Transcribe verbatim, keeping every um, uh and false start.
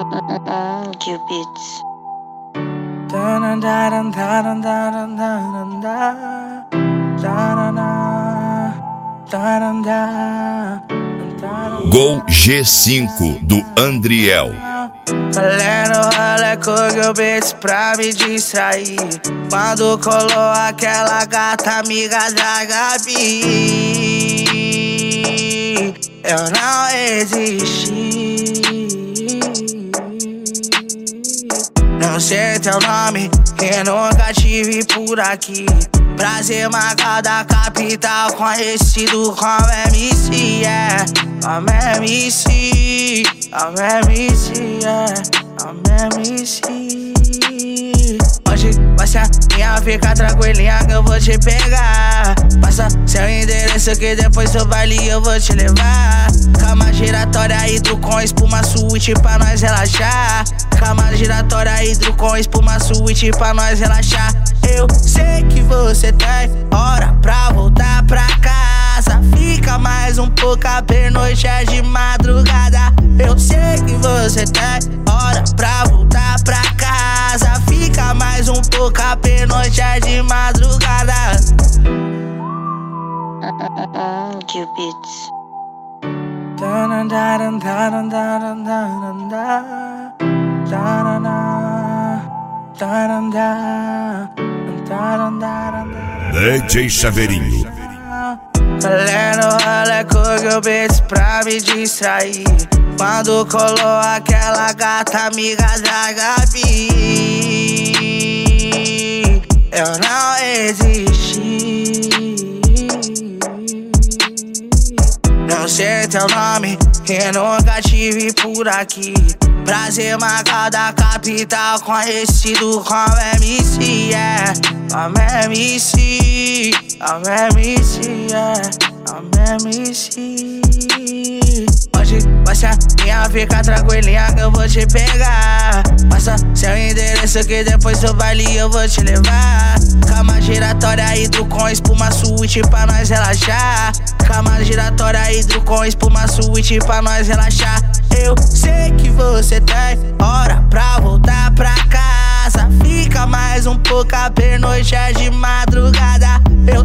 Gil Beats. Gol G cinco do Andriel. Falando rolê com Gil Beats pra me distrair. Quando colou aquela gata amiga da Gabi, eu não resisti. Não sei teu nome, que nunca tive por aqui. Prazer, Magal da capital, conhecido como M C, yeah. Como M C, como M C, yeah. Como M C. Hoje você minha fica tranquilinha que eu vou te pegar. Passa seu endereço que depois do baile eu vou te levar. Cama giratória, hidro com espuma, suíte pra nós relaxar. Cama giratória, hidro com espuma, suíte pra nós relaxar. Eu sei que você tem hora pra voltar pra casa. Fica mais um pouco, a pernoite é de madrugada. Eu sei que você tem hora pra voltar pra casa. Fica mais um pouco, a pernoite é de madrugada. Gil Beats. D J Chaveirinho. Falando rolê com Gil Beats pra me distrair. Quando colou aquela gata amiga da Gabi, eu não resisti. Não sei teu nome, que nunca tive por aqui. Prazer, Magal da capital, conhecido como M C, yeah. Como M C, como M C, yeah. Como M C. Hoje você minha fica tranquilinha que eu vou te pegar. Passa seu endereço que depois do baile eu vou te levar. Cama giratória, hidro com espuma, suíte pra nós relaxar. Cama giratória, hidro com espuma, suíte pra nós relaxar. Eu sei que você tem hora pra voltar pra casa. Fica mais um pouco, a pernoite é de madrugada. Eu